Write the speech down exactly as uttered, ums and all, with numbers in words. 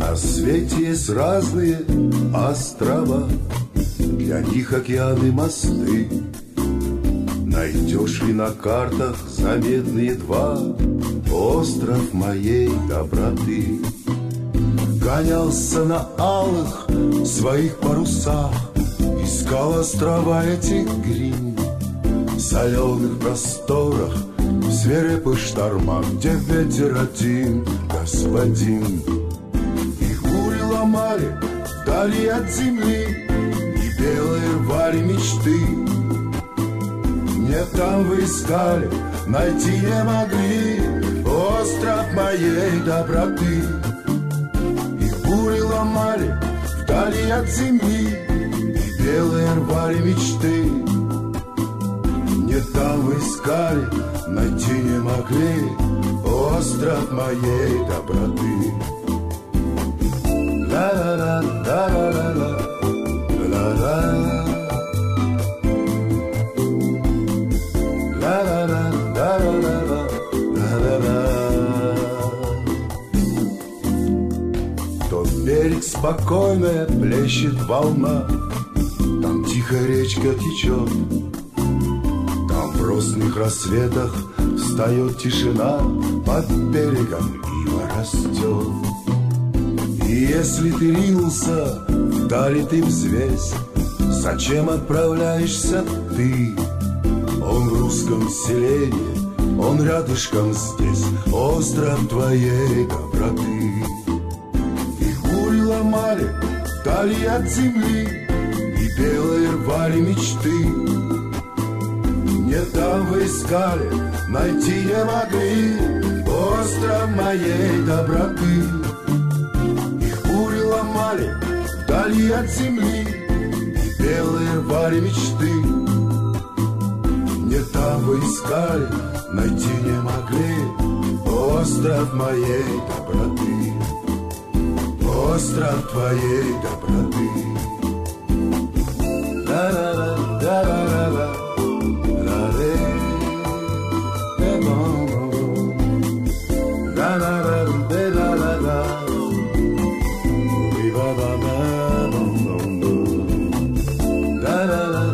На свете есть разные острова, для них океаны мосты. Найдешь ли на картах заметные два остров моей доброты? Гонялся на алых своих парусах, искал острова этих гринь. В соленых просторах, в свирепых штормах, где ветер один, господин. Их бури ломали вдали от земли, и белые рвали мечты. Не там вы искали, найти не могли остров моей доброты. Их бури ломали вдали от земли, и белые рвали мечты. Не там вы искали, найти не могли остров моей доброты. Ла-ла-ла-ла-ла-ла, ла-ла-ла. Тот берег спокойная, плещет волна, там тихая речка течет, там в росных рассветах встает тишина, под берегом ива растет. И если ты ринулся, вдали ты взвесь, зачем отправляешься ты? Он в русском селении, он рядышком здесь, остров твоей доброты. Их бури ломали вдали от земли, и белые рвали мечты. Не там вы искали, найти не могли остров моей доброты. Их бури ломали вдали от земли, и белые рвали мечты. Не там вы искали, найти не могли остров моей доброты, остров твоей доброты. Ла-ла-ла, ла-ла-ла-ла, ла-ле, э-бон-бон, ла-ла-ла, де-ла-ла-ла, уи-ба-ба-ба-бон-бон-бон, ла-ла-ла.